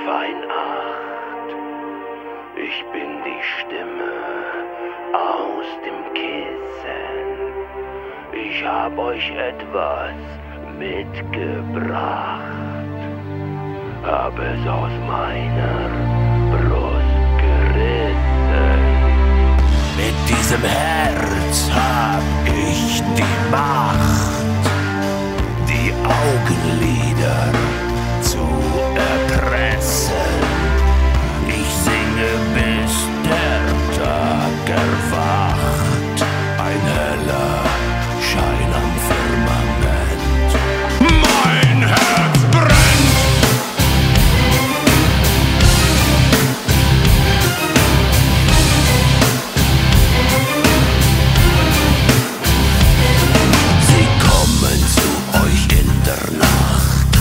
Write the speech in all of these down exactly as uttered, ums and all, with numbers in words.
fein acht. Ich bin die Stimme aus dem Kissen. Ich hab euch etwas mitgebracht. Hab es aus meiner Brust gerissen. Mit diesem Herz hab ich die Macht, die Augenlider zu erpressen. Ich singe, bis der Tag erwacht. Ein heller Schein am Firmament. Mein Herz brennt. Sie kommen zu euch in der Nacht.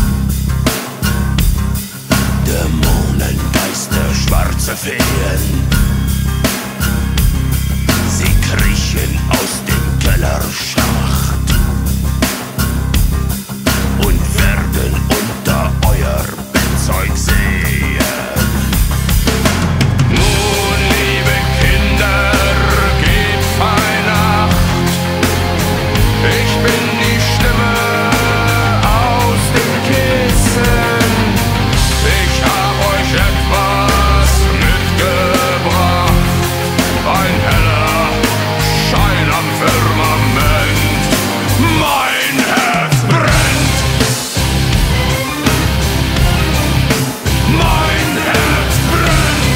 Dämonen, Geister, schwarze Feen. Sie kriechen aus dem Kellerschacht und werden unter euer Bettzeug sehen. Nun, liebe Kinder, gebt fein Acht. Ich bin die Stimme aus dem Kissen. Ich hab euch etwas mitgebracht. Ein heller Schein am Firmament. Mein Herz brennt. Mein Herz brennt.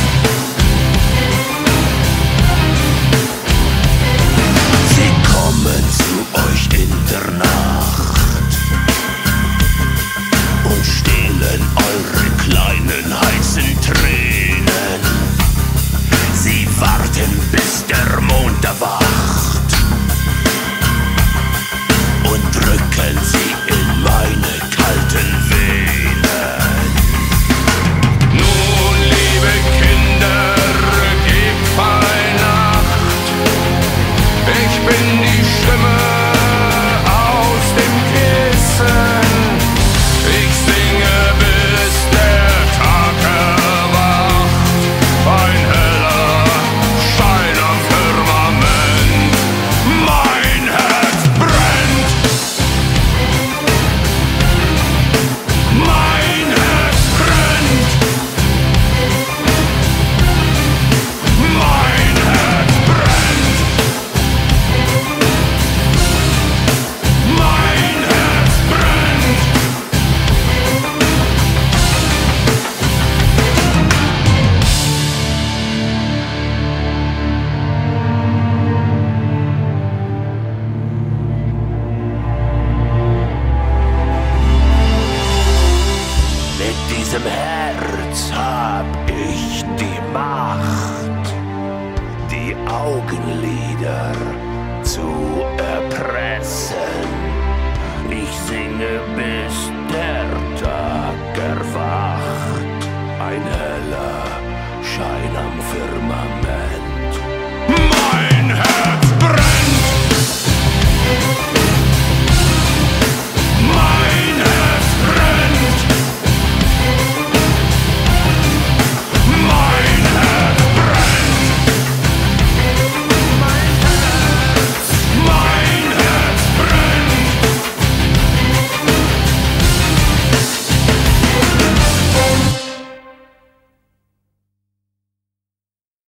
Sie kommen zu euch in der Nacht und stehlen eure kleinen heißen Tränen. Sie warten, bis der Mond erwacht und drücken sie in meine kalten Venen. Nun, liebe Kinder, gebt fein Acht. Ich bin die Stimme aus dem Kissen. Ich singe, bis der Tag erwacht. Ein heller Schein am Firmament. Mein Herz brennt. Mein Herz brennt. Mein Herz brennt. Mein Herz brennt. Mit diesem Herz hab ich die Macht, die Augenlider zu erpressen. Ich singe, bis der Tag erwacht. Ein heller Schein am Firmament.